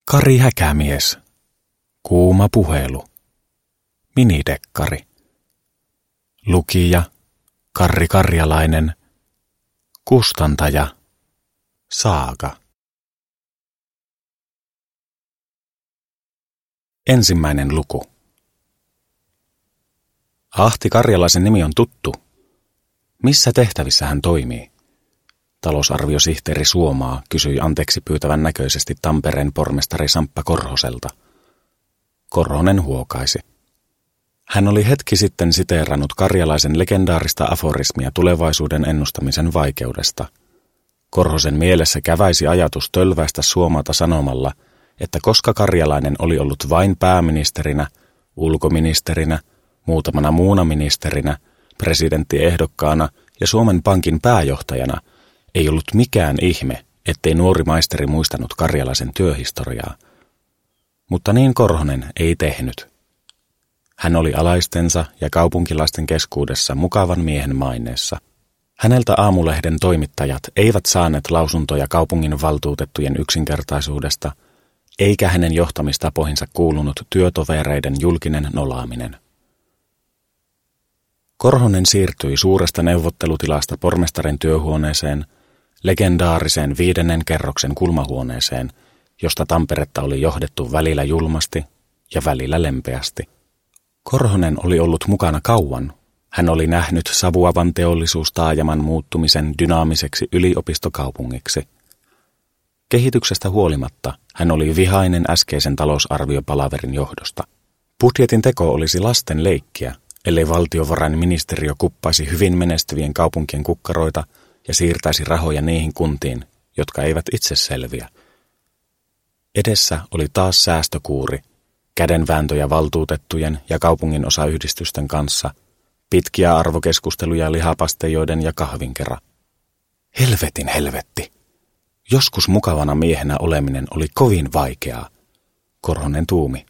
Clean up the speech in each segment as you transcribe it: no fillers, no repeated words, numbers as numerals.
Kari Häkämies. Kuuma puhelu. Minidekkari. Lukija Karri Karjalainen. Kustantaja Saaga. Ensimmäinen luku. Ahti Karjalaisen nimi on tuttu. Missä tehtävissä hän toimii? Talousarviosihteeri Suomaa kysyi anteeksi pyytävän näköisesti Tampereen pormestari Samppa Korhoselta. Korhonen huokaisi. Hän oli hetki sitten siteerannut Karjalaisen legendaarista aforismia tulevaisuuden ennustamisen vaikeudesta. Korhosen mielessä käväisi ajatus tölväistä Suomata sanomalla, että koska Karjalainen oli ollut vain pääministerinä, ulkoministerinä, muutamana muuna ministerinä, presidenttiehdokkaana ja Suomen Pankin pääjohtajana, ei ollut mikään ihme, ettei nuori maisteri muistanut Karjalaisen työhistoriaa. Mutta niin Korhonen ei tehnyt. Hän oli alaistensa ja kaupunkilaisten keskuudessa mukavan miehen maineessa. Häneltä Aamulehden toimittajat eivät saaneet lausuntoja kaupungin valtuutettujen yksinkertaisuudesta, eikä hänen johtamistapoihinsa kuulunut työtovereiden julkinen nolaaminen. Korhonen siirtyi suuresta neuvottelutilasta pormestarin työhuoneeseen, legendaariseen 5. kerroksen kulmahuoneeseen, josta Tamperetta oli johdettu välillä julmasti ja välillä lempeästi. Korhonen oli ollut mukana kauan. Hän oli nähnyt savuavan teollisuustaajaman muuttumisen dynaamiseksi yliopistokaupungiksi. Kehityksestä huolimatta hän oli vihainen äskeisen talousarviopalaverin johdosta. Budjetin teko olisi lasten leikkiä, ellei valtiovarainministeriö kuppaisi hyvin menestyvien kaupunkien kukkaroita ja siirtäisi rahoja niihin kuntiin, jotka eivät itse selviä. Edessä oli taas säästökuuri, kädenvääntöjä valtuutettujen ja kaupungin osayhdistysten kanssa, pitkiä arvokeskusteluja lihapasteijoiden ja kahvinkera. Helvetin helvetti! Joskus mukavana miehenä oleminen oli kovin vaikeaa, Korhonen tuumi.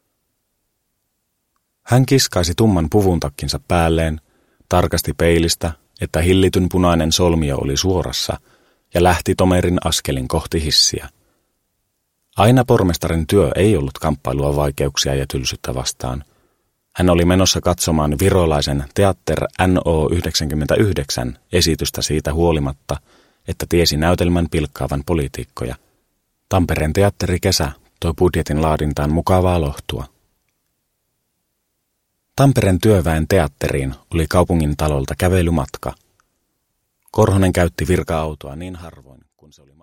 Hän kiskaisi tumman puvuntakkinsa päälleen, tarkasti peilistä, että hillityn punainen solmio oli suorassa, ja lähti tomerin askelin kohti hissiä. Aina pormestarin työ ei ollut kamppailua vaikeuksia ja tylsyttä vastaan. Hän oli menossa katsomaan virolaisen Teater NO 99 esitystä siitä huolimatta, että tiesi näytelmän pilkkaavan poliitikkoja. Tampereen teatterikesä toi budjetin laadintaan mukavaa lohtua. Tampereen työväen teatteriin oli kaupungin talolta kävelymatka. Korhonen käytti virka-autoa niin harvoin, kun se oli